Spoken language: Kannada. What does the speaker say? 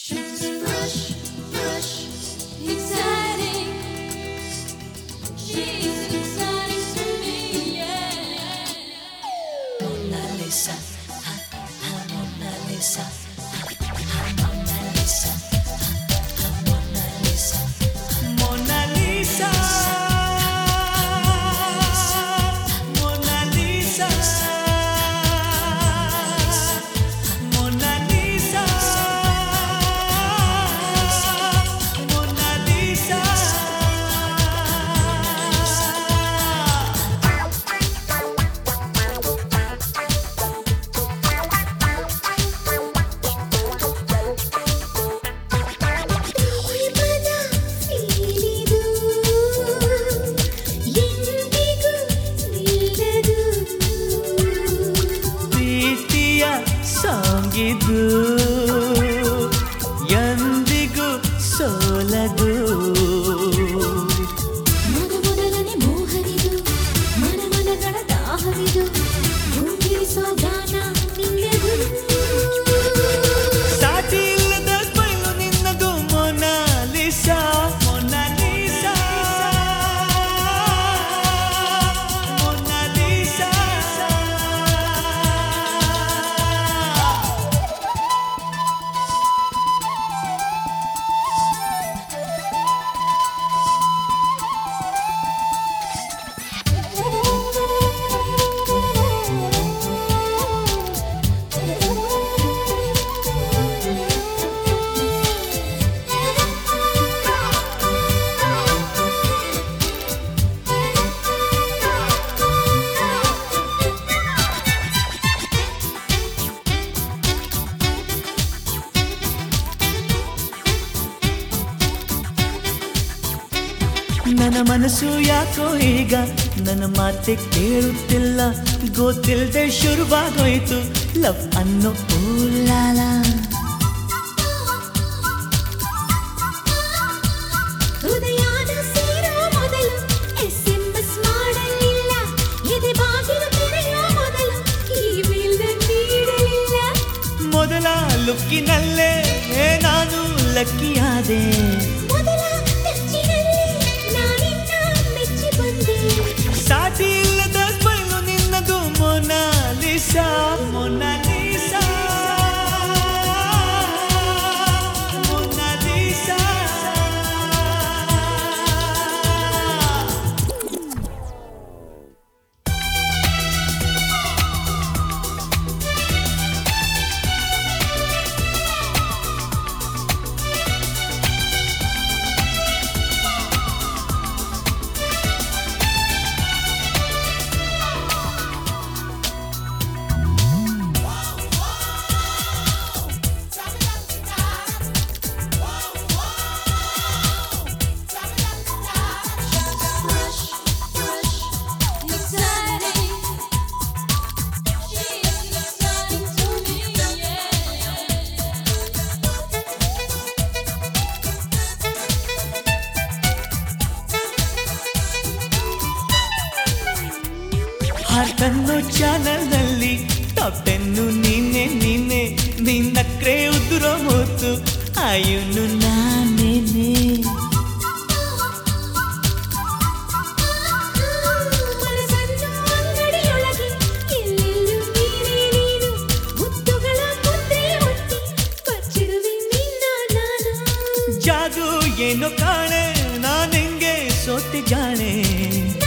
Rush, rush, exciting. She's exciting to me, yeah. Mona Lisa, Mona Lisa, Mona Lisa, Mona Lisa, Mona Lisa, Mona Lisa, Mona Lisa, Mona Lisa. ಪ್ರೇಮದ ಫೀಲಿದು ಎಂದಿಗೂ ನಿಲ್ಲದು. ಪ್ರೀತಿಯ ಸಾಂಗಿದು ಎಂದಿಗೂ ಸೋಲದು. ಮೊದಲನೇ ಮೋಹವಿದು, ಮನಗಳ ದಾಹವಿದು, ಭೂಮಿರಿಸೋ ಗಾನ ನಿನ್ನದು. ಸಾಟಿ ಇಲ್ಲದ ಸ್ಮೈಲು ನಿನ್ನದು ಮೊನಾಲಿಸಾ, ಮೊನಾಲಿಸಾ, ಮೊನಾಲಿಸಾ. ನನ್ನ ಮನಸ್ಸು ಯಾಕೋ ಈಗ ನನ್ನ ಮಾತೆ ಕೇಳುತ್ತಿಲ್ಲ. ಗೊತ್ತಿಲ್ಲದೆ ಶುರುವಾಗೋಯ್ತು ಲವ್ ಅನ್ನೋ ಓಲಾಲ. ಹೃದಯದ ಸೇರೋ ಮೊದಲು SMS ಮಾಡಲಿಲ್ಲ, ಎದೆ ಬಾಗಿಲು ತೆರೆಯೋ ಮೊದಲು ಇಮೇಲ್ ನೀಡಲಿಲ್ಲ. ಮೊದಲ ಲುಕ್ಕಿನಲ್ಲೇ ನಾನು ಲಕ್ಕಿಯಾದೆ. ಮೊದಲ ಟಚ್ಚಿನಲ್ಲಿ ನಾನಿನ್ನ ಮೆಚ್ಚಿ ಬಂದೆ. ಸಾಟಿ ಇಲ್ಲದ ಸ್ಮೈಲು ನಿನ್ನದು Mona Lisa, Mona Lisa, Mona Lisa. Rush, rush, exciting. She's exciting to me, yeah. ಹಾಟನ್ನು ಚಾನಲ್ನಲ್ಲಿ ಟಾಪ್ 10 ನೀನೆ ನೀನೆ. ನಿನ್ನಕ್ರೆ ಉದುರೋ ಹೊತ್ತು ಆಯುನು ನಾನೇನೆ. ಮನಸ್ಸನ್ನು ಅಂಗಡಿಯೊಳಗೆ ಎಲ್ಲೆಲ್ಲೂ ನೀನೇ ನೀನು. ಮುತ್ತುಗಳ ಮುದ್ರೆ ಒತ್ತಿ ಬಚ್ಚಿಡುವೆ ನಿನ್ನ ನಾನು. ಜಾದು ಏನು ಕಾಣೆ ನಾನೆಂಗೆ ಸೋತಿ ಜಾಣೆ.